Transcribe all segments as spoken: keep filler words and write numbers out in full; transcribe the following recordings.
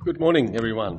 Good morning, everyone.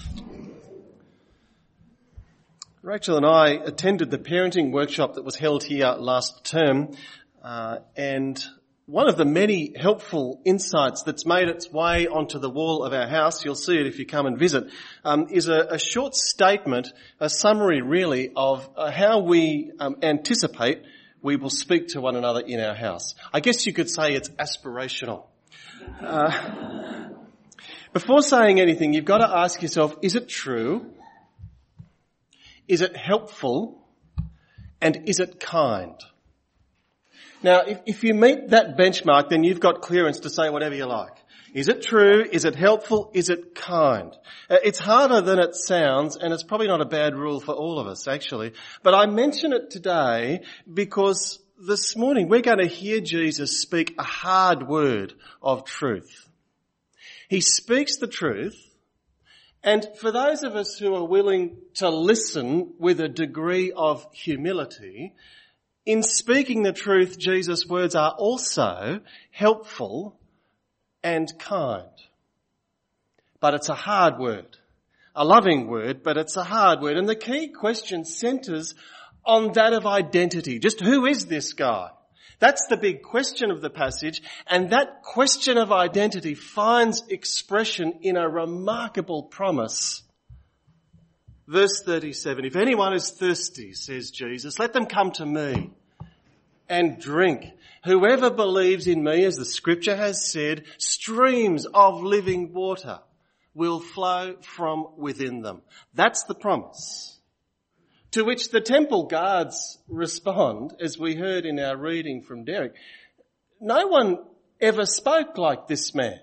Rachel and I attended the parenting workshop that was held here last term, uh, and one of the many helpful insights that's made its way onto the wall of our house, you'll see it if you come and visit, um, is a, a short statement, a summary really of uh, how we um, anticipate we will speak to one another in our house. I guess you could say it's aspirational. Uh, Before saying anything, you've got to ask yourself, is it true? Is it helpful? And is it kind? Now, if, if you meet that benchmark, then you've got clearance to say whatever you like. Is it true? Is it helpful? Is it kind? Uh, it's harder than it sounds, and it's probably not a bad rule for all of us, actually. But I mention it today because this morning we're going to hear Jesus speak a hard word of truth. He speaks the truth, and for those of us who are willing to listen with a degree of humility, in speaking the truth, Jesus' words are also helpful and kind. But it's a hard word, a loving word, but it's a hard word. And the key question centres on that of identity. Just who is this guy? That's the big question of the passage, and that question of identity finds expression in a remarkable promise. Verse thirty-seven, if anyone is thirsty, says Jesus, let them come to me and drink. Whoever believes in me, as the scripture has said, streams of living water will flow from within them. That's the promise. To which the temple guards respond, as we heard in our reading from Derek, no one ever spoke like this man.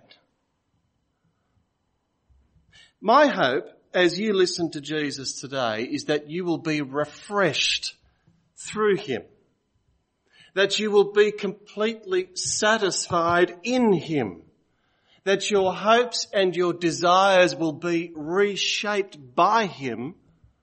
My hope, as you listen to Jesus today, is that you will be refreshed through him, that you will be completely satisfied in him, that your hopes and your desires will be reshaped by him,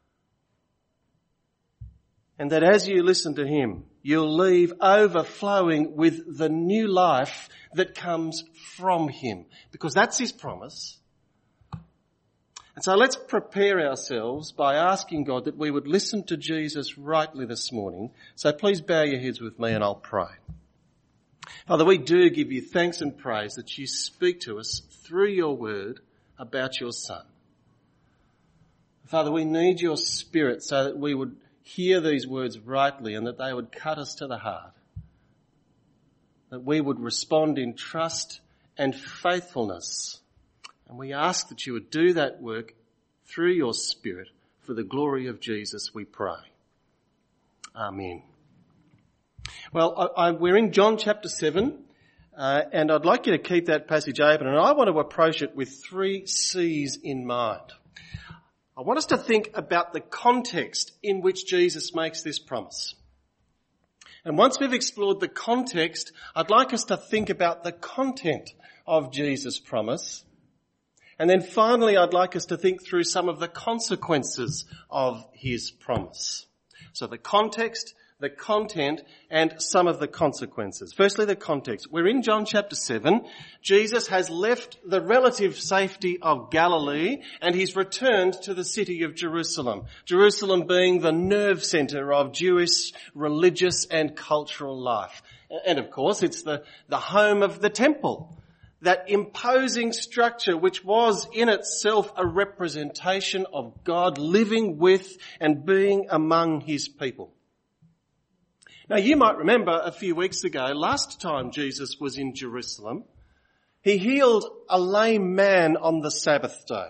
and that as you listen to him, you'll leave overflowing with the new life that comes from him. Because that's his promise. And so let's prepare ourselves by asking God that we would listen to Jesus rightly this morning. So please bow your heads with me and I'll pray. Father, we do give you thanks and praise that you speak to us through your word about your Son. Father, we need your Spirit so that we would hear these words rightly and that they would cut us to the heart. That we would respond in trust and faithfulness. And we ask that you would do that work through your Spirit for the glory of Jesus, we pray. Amen. Well, I, I, we're in John chapter seven, uh, and I'd like you to keep that passage open, and I want to approach it with three C's in mind. I want us to think about the context in which Jesus makes this promise. And once we've explored the context, I'd like us to think about the content of Jesus' promise. And then finally, I'd like us to think through some of the consequences of his promise. So the context, the content, and some of the consequences. Firstly, the context. We're in John chapter seven. Jesus has left the relative safety of Galilee and he's returned to the city of Jerusalem. Jerusalem being the nerve centre of Jewish religious and cultural life. And of course, it's the, the home of the temple. That imposing structure which was in itself a representation of God living with and being among his people. Now, you might remember a few weeks ago, last time Jesus was in Jerusalem, he healed a lame man on the Sabbath day.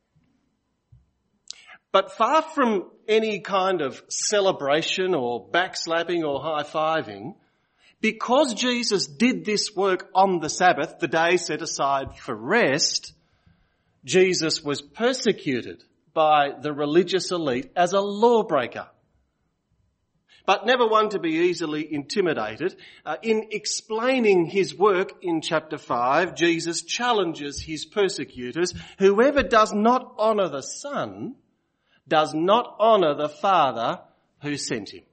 But far from any kind of celebration or backslapping or high-fiving, because Jesus did this work on the Sabbath, the day set aside for rest, Jesus was persecuted by the religious elite as a lawbreaker. But never one to be easily intimidated. Uh, in explaining his work in chapter five, Jesus challenges his persecutors. Whoever does not honour the Son does not honour the Father who sent him.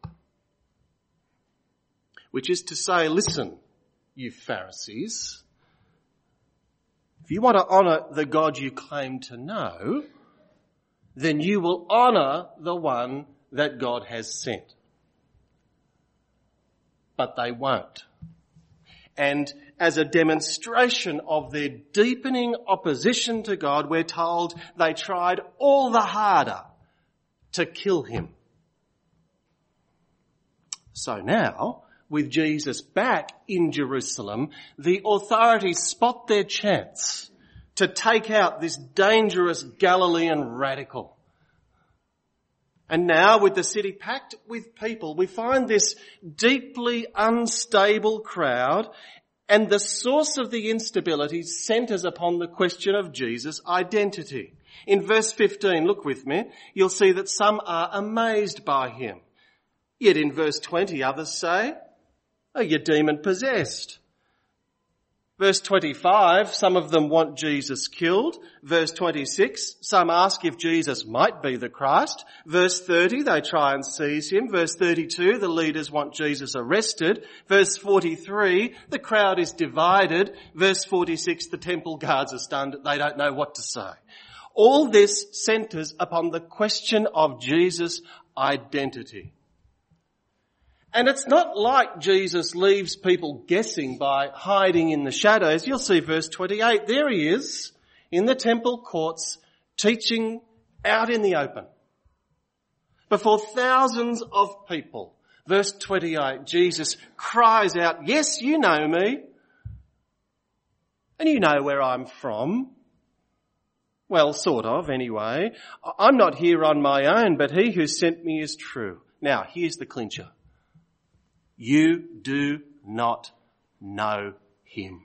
Which is to say, listen, you Pharisees, If you want to honour the God you claim to know, then you will honour the one that God has sent. But they won't. And as a demonstration of their deepening opposition to God, we're told they tried all the harder to kill him. So now, with Jesus back in Jerusalem, the authorities spot their chance to take out this dangerous Galilean radical. And now, with the city packed with people, we find this deeply unstable crowd, and the source of the instability centres upon the question of Jesus' identity. In verse fifteen, look with me, you'll see that some are amazed by him. Yet in verse twenty, others say, "Are you demon-possessed?" Verse twenty-five, some of them want Jesus killed. Verse twenty-six, some ask if Jesus might be the Christ. Verse thirty, they try and seize him. Verse thirty-two, the leaders want Jesus arrested. Verse forty-three, the crowd is divided. Verse forty-six, the temple guards are stunned. They don't know what to say. All this centres upon the question of Jesus' identity. And it's not like Jesus leaves people guessing by hiding in the shadows. You'll see verse twenty-eight. There he is in the temple courts teaching out in the open before thousands of people. Verse twenty-eight, Jesus cries out, "Yes, you know me, and you know where I'm from." Well, sort of, anyway. I'm not here on my own, but he who sent me is true. Now, here's the clincher. You do not know him.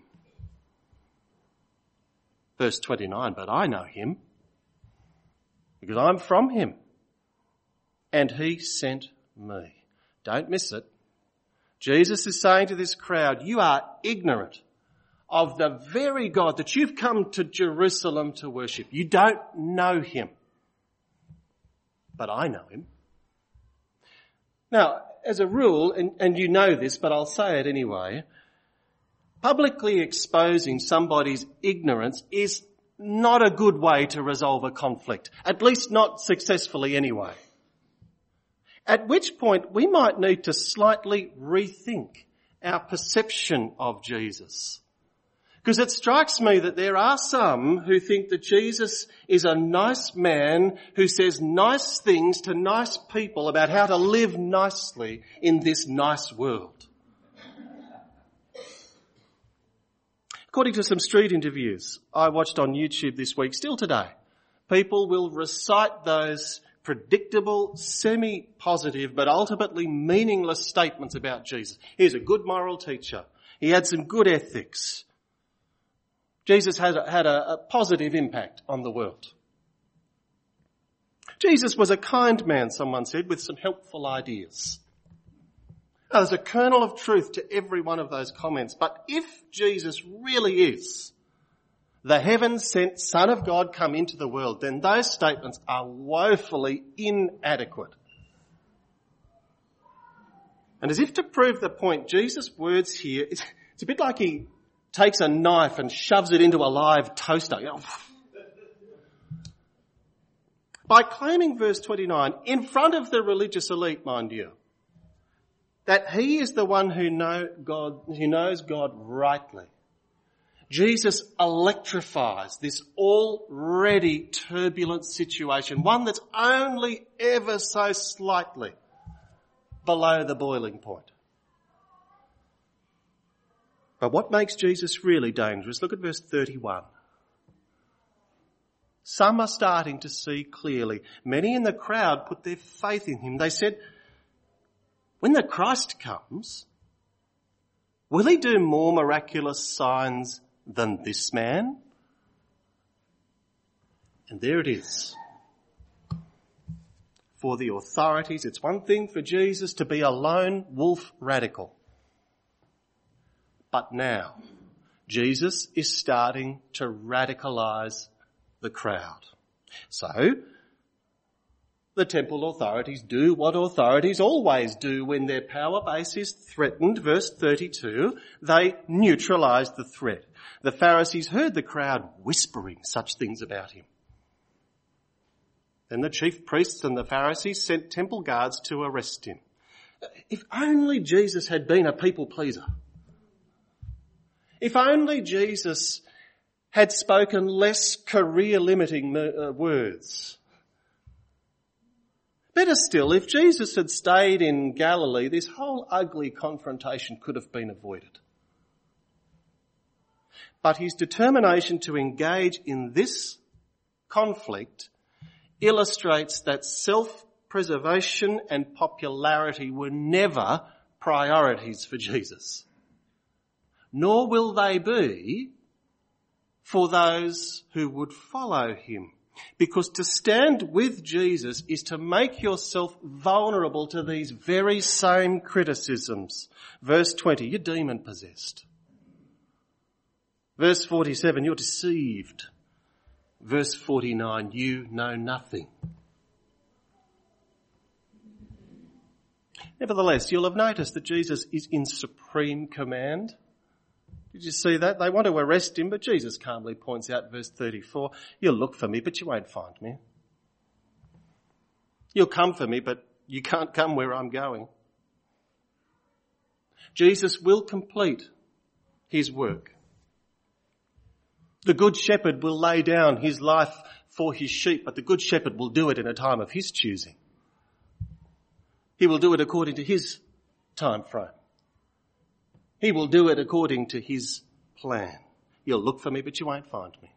Verse twenty-nine, but I know him because I'm from him and he sent me. Don't miss it. Jesus is saying to this crowd, you are ignorant of the very God that you've come to Jerusalem to worship. You don't know him, but I know him. Now, as a rule, and, and you know this, but I'll say it anyway, publicly exposing somebody's ignorance is not a good way to resolve a conflict, at least not successfully anyway. At which point we might need to slightly rethink our perception of Jesus. Because it strikes me that there are some who think that Jesus is a nice man who says nice things to nice people about how to live nicely in this nice world. According to some street interviews I watched on YouTube this week, still today, people will recite those predictable, semi-positive, but ultimately meaningless statements about Jesus. He's a good moral teacher. He had some good ethics. Jesus had a, had a, a positive impact on the world. Jesus was a kind man, someone said, with some helpful ideas. Now, there's a kernel of truth to every one of those comments, but if Jesus really is the heaven-sent Son of God come into the world, then those statements are woefully inadequate. And as if to prove the point, Jesus' words here, it's, it's a bit like he takes a knife and shoves it into a live toaster. By claiming verse twenty-nine, in front of the religious elite, mind you, that he is the one who know God, who knows God rightly, Jesus electrifies this already turbulent situation, one that's only ever so slightly below the boiling point. But what makes Jesus really dangerous? Look at verse thirty-one. Some are starting to see clearly. Many in the crowd put their faith in him. They said, when the Christ comes, will he do more miraculous signs than this man? And there it is. For the authorities, it's one thing for Jesus to be a lone wolf radical. But now, Jesus is starting to radicalise the crowd. So, The temple authorities do what authorities always do when their power base is threatened. Verse thirty-two, they neutralised the threat. The Pharisees heard the crowd whispering such things about him. Then the chief priests and the Pharisees sent temple guards to arrest him. If only Jesus had been a people pleaser. If only Jesus had spoken less career-limiting uh, words. Better still, if Jesus had stayed in Galilee, this whole ugly confrontation could have been avoided. But his determination to engage in this conflict illustrates that self-preservation and popularity were never priorities for Jesus. Nor will they be for those who would follow him. Because to stand with Jesus is to make yourself vulnerable to these very same criticisms. Verse twenty, you're demon possessed. Verse forty-seven, you're deceived. Verse forty-nine, you know nothing. Nevertheless, you'll have noticed that Jesus is in supreme command. Did you see that? They want to arrest him, but Jesus calmly points out, verse thirty-four, you'll look for me, but you won't find me. You'll come for me, but you can't come where I'm going. Jesus will complete his work. The good shepherd will lay down his life for his sheep, but the good shepherd will do it in a time of his choosing. He will do it according to his time frame. He will do it according to his plan. You'll look for me, but you won't find me.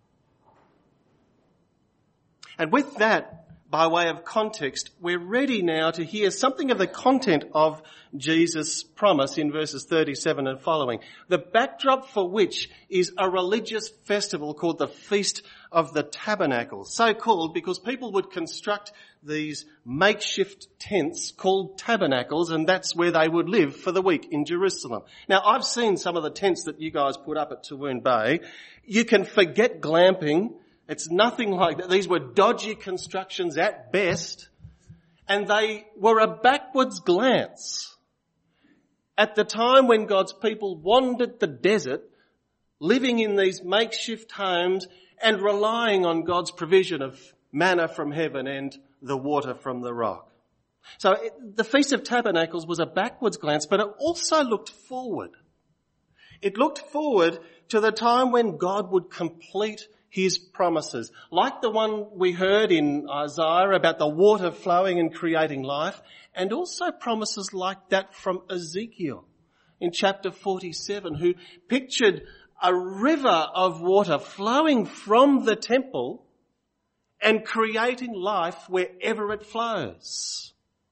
And with that, by way of context, we're ready now to hear something of the content of Jesus' promise in verses thirty-seven and following. The backdrop for which is a religious festival called the Feast of the Tabernacles. So called because people would construct these makeshift tents called tabernacles, and that's where they would live for the week in Jerusalem. Now, I've seen some of the tents that you guys put up at Tawoon Bay. You can forget glamping. It's nothing like that. These were dodgy constructions at best, and they were a backwards glance at the time when God's people wandered the desert, living in these makeshift homes and relying on God's provision of manna from heaven and the water from the rock. So it, the Feast of Tabernacles was a backwards glance, but it also looked forward. It looked forward to the time when God would complete his promises, like the one we heard in Isaiah about the water flowing and creating life, and also promises like that from Ezekiel in chapter forty-seven, who pictured a river of water flowing from the temple and creating life wherever it flows.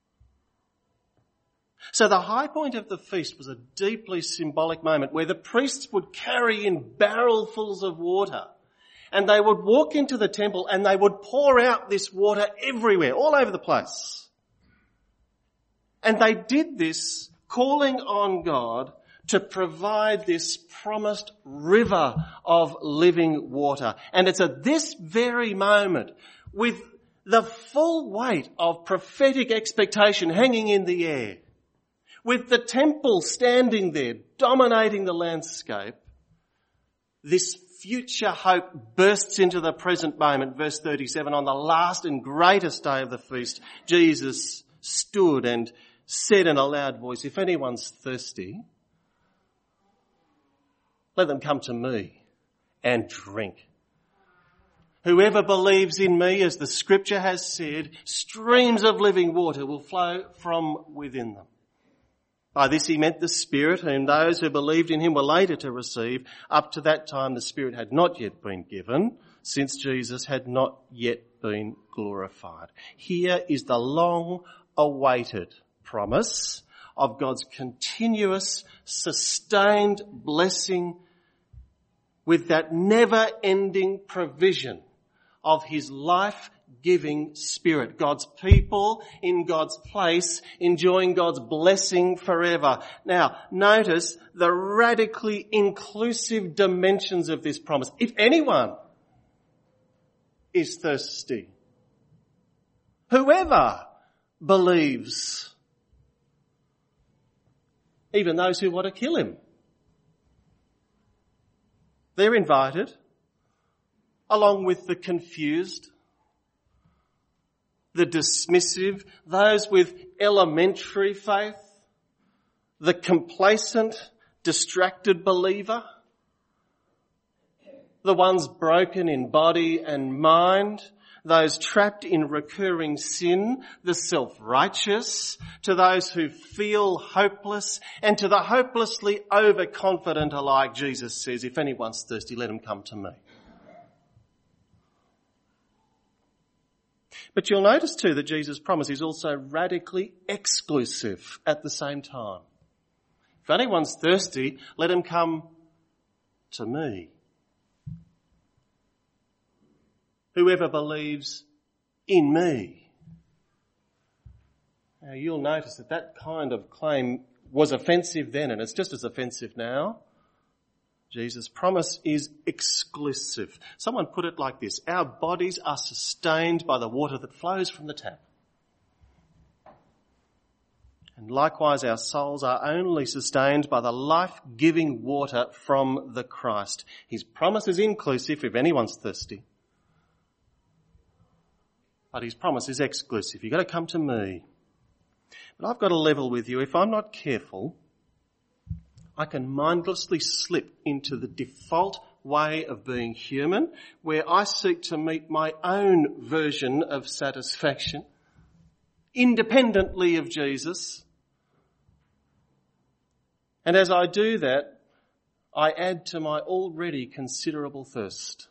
So the high point of the feast was a deeply symbolic moment where the priests would carry in barrelfuls of water, and they would walk into the temple and they would pour out this water everywhere, all over the place. And they did this calling on God to provide this promised river of living water. And it's at this very moment, with the full weight of prophetic expectation hanging in the air, with the temple standing there dominating the landscape, this future hope bursts into the present moment. Verse thirty-seven, on the last and greatest day of the feast, Jesus stood and said in a loud voice, if anyone's thirsty, let them come to me and drink. Whoever believes in me, as the scripture has said, streams of living water will flow from within them. By this he meant the Spirit, whom those who believed in him were later to receive. Up to that time the Spirit had not yet been given, since Jesus had not yet been glorified. Here is the long-awaited promise of God's continuous, sustained blessing with that never-ending provision of his life-giving Spirit. God's people in God's place, enjoying God's blessing forever. Now, notice the radically inclusive dimensions of this promise. If anyone is thirsty, Whoever believes, even those who want to kill him. They're invited, along with the confused, the dismissive, those with elementary faith, the complacent, distracted believer, the ones broken in body and mind, those trapped in recurring sin, the self-righteous, to those who feel hopeless, and to the hopelessly overconfident alike. Jesus says, if anyone's thirsty, let him come to me. But you'll notice too that Jesus' promise is also radically exclusive at the same time. If anyone's thirsty, let him come to me. Whoever believes in me. Now you'll notice that that kind of claim was offensive then, and it's just as offensive now. Jesus' promise is exclusive. Someone put it like this: our bodies are sustained by the water that flows from the tap. And likewise our souls are only sustained by the life-giving water from the Christ. His promise is inclusive if anyone's thirsty. But his promise is exclusive. You've got to come to me. But I've got to level with you. If I'm not careful, I can mindlessly slip into the default way of being human, where I seek to meet my own version of satisfaction, independently of Jesus. And as I do that, I add to my already considerable thirst.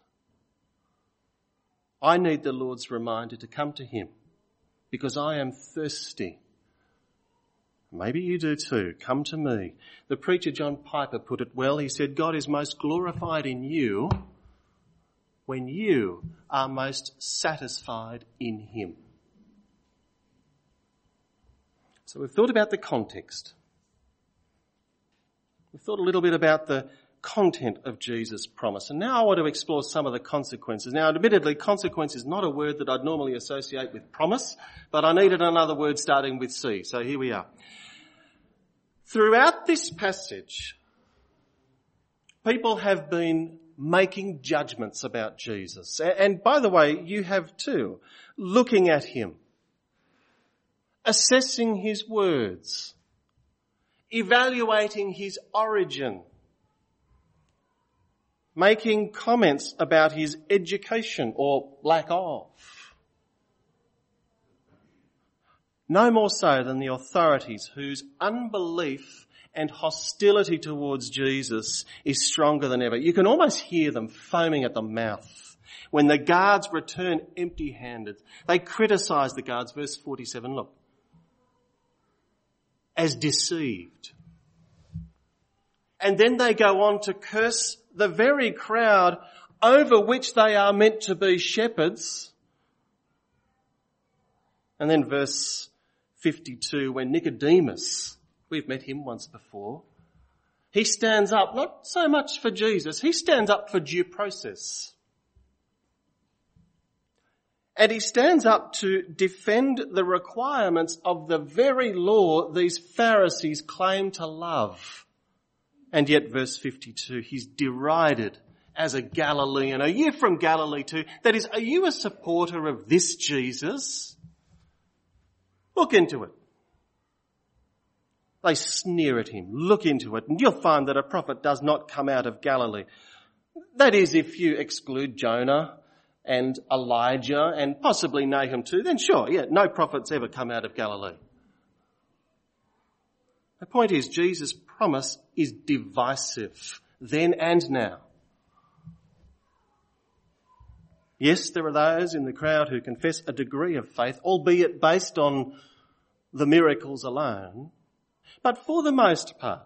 I need the Lord's reminder to come to him because I am thirsty. Maybe you do too. Come to me. The preacher John Piper put it well. He said, God is most glorified in you when you are most satisfied in him. So we've thought about the context. We've thought a little bit about the content of Jesus' promise. And now I want to explore some of the consequences. Now, admittedly, consequence is not a word that I'd normally associate with promise, but I needed another word starting with C. So here we are. Throughout this passage, people have been making judgments about Jesus. And by the way, you have too. Looking at him, assessing his words, evaluating his origin, making comments about his education or lack of. No more so than the authorities whose unbelief and hostility towards Jesus is stronger than ever. You can almost hear them foaming at the mouth when the guards return empty-handed. They criticise the guards, verse forty-seven, look, as deceived. And then they go on to curse the very crowd over which they are meant to be shepherds. And then verse fifty-two, when Nicodemus, we've met him once before, he stands up, not so much for Jesus, he stands up for due process. And he stands up to defend the requirements of the very law these Pharisees claim to love. And yet, verse fifty-two, he's derided as a Galilean. Are you from Galilee too? That is, are you a supporter of this Jesus? Look into it. They sneer at him. Look into it, and you'll find that a prophet does not come out of Galilee. That is, if you exclude Jonah and Elijah and possibly Nahum too, then sure, yeah, no prophet's ever come out of Galilee. The point is, Jesus' promise is divisive, then and now. Yes, there are those in the crowd who confess a degree of faith, albeit based on the miracles alone. But for the most part,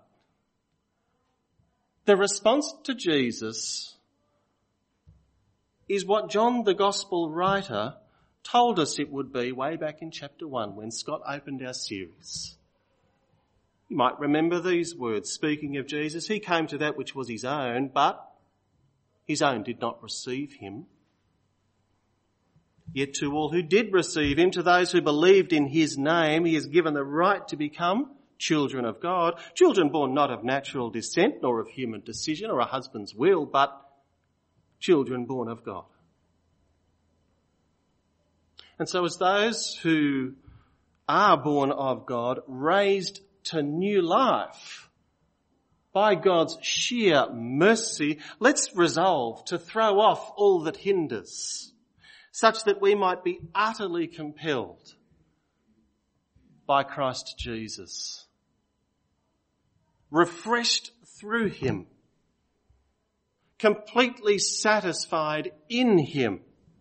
the response to Jesus is what John, the Gospel writer, told us it would be way back in chapter one when Scott opened our series. You might remember these words, speaking of Jesus. He came to that which was his own, but his own did not receive him. Yet to all who did receive him, to those who believed in his name, he has given the right to become children of God, children born not of natural descent, nor of human decision or a husband's will, but children born of God. And so as those who are born of God, raised to new life by God's sheer mercy, let's resolve to throw off all that hinders, such that we might be utterly compelled by Christ Jesus, refreshed through him, completely satisfied in him,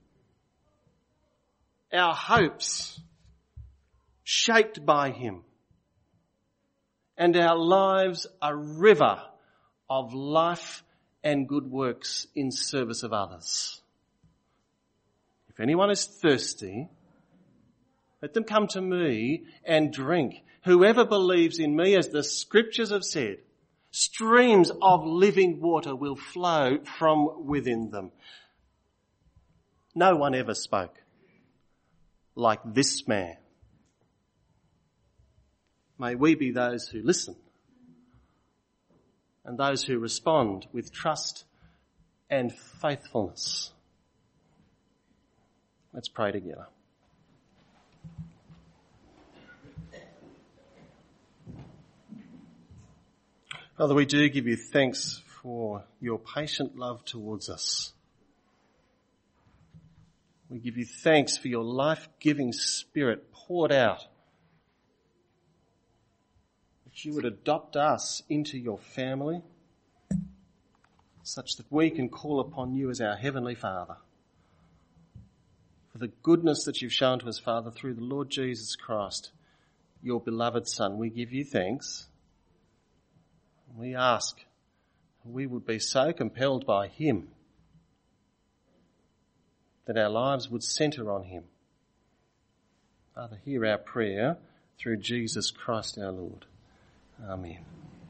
our hopes shaped by him, and our lives a river of life and good works in service of others. If anyone is thirsty, let them come to me and drink. Whoever believes in me, as the scriptures have said, streams of living water will flow from within them. No one ever spoke like this man. May we be those who listen and those who respond with trust and faithfulness. Let's pray together. Father, we do give you thanks for your patient love towards us. We give you thanks for your life-giving Spirit poured out, that you would adopt us into your family, such that we can call upon you as our Heavenly Father. For the goodness that you've shown to us, Father, through the Lord Jesus Christ, your beloved Son, we give you thanks. We ask we would be so compelled by him that our lives would centre on him. Father, hear our prayer through Jesus Christ our Lord. Amen.